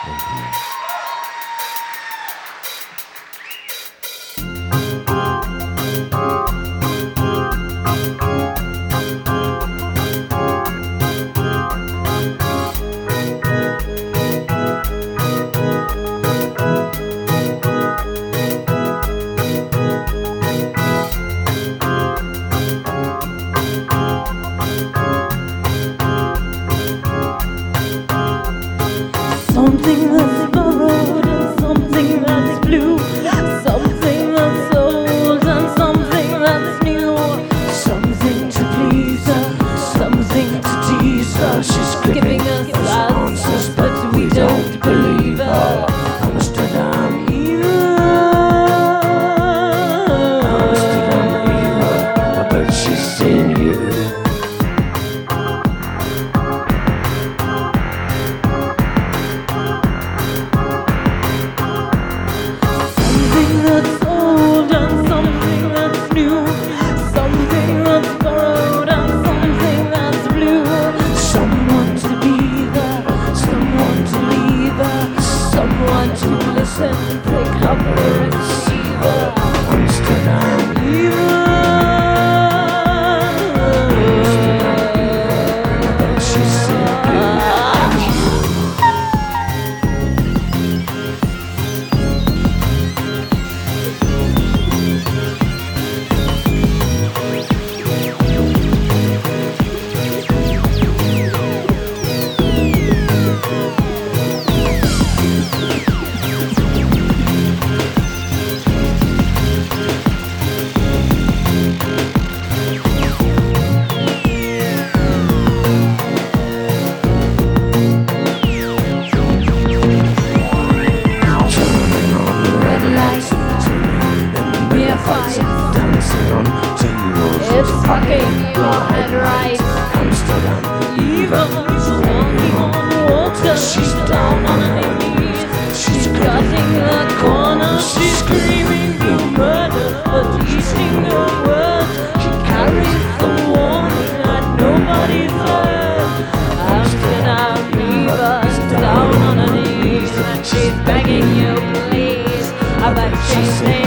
Something that's borrowed and something that's blue, something that's old and something that's new, something to please her, something to tease her. She's giving us answers, but we don't believe her. Amsterdam Eva, but she's seen you. That's old and something that's new, something that's borrowed and something that's blue. Someone to be there, someone to leave her, someone to listen, pick up the receiver. Amsterdam Eva, but she's simply dancing on tables. It's fucking your head right. Amsterdam Eva, walking on water. She's down on her knees. She's cutting the corner. She's screaming for murder, but eating her words. She carries the warning that nobody's heard. Amsterdam Eva's down on her knees and she's begging you, please. I bet she's saying